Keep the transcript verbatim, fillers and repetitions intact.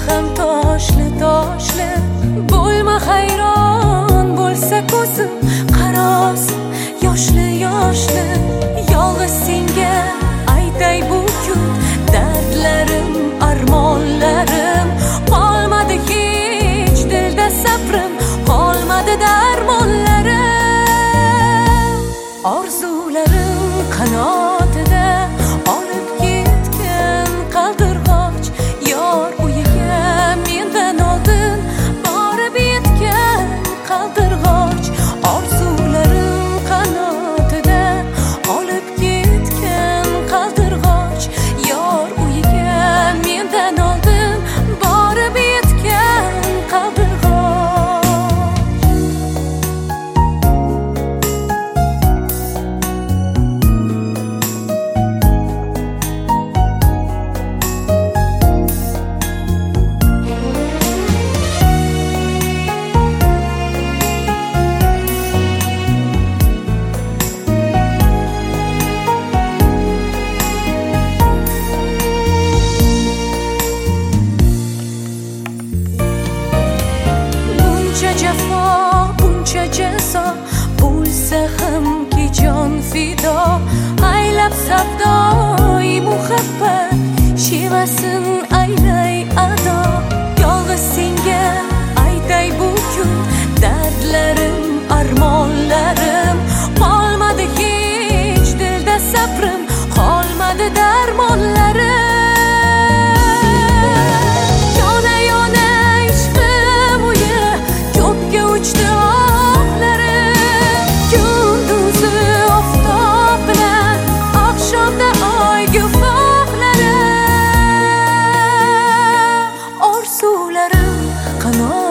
ham toshli toshli. Bo'lma hayron, bo'lsa ko'zim qaros yoshli yoshli. Yolg'iz senga aytay bu kun dardlarim, armonlarim. Qolmadi hech dilda sabrim, qolmadi darmonlarim. Orzularim qanotida olib ketgan qaldirg'och, yor uyiga mendan oldin borib yetgan qaldirg'och. Orzularim qanotida olib ketgan qaldirg'och, yor uyiga mendan oldin borib yetgan qaldirg'och. Buncha jafo, buncha jazo bo'lsa hamki jon fido. Aylab savdoi muhabbat shevasin aylay ado. Yolg'iz senga aytay bu kun dardlarim, armonlarim. Qolmadi hech dilda sabrim, qolmadi darmonlarim. Yona yona ishqim uyi ko'kka uchdi oqlarim. Kunduzi oftob bilan, oqshomda oy guvohlarim. Orzularim qanot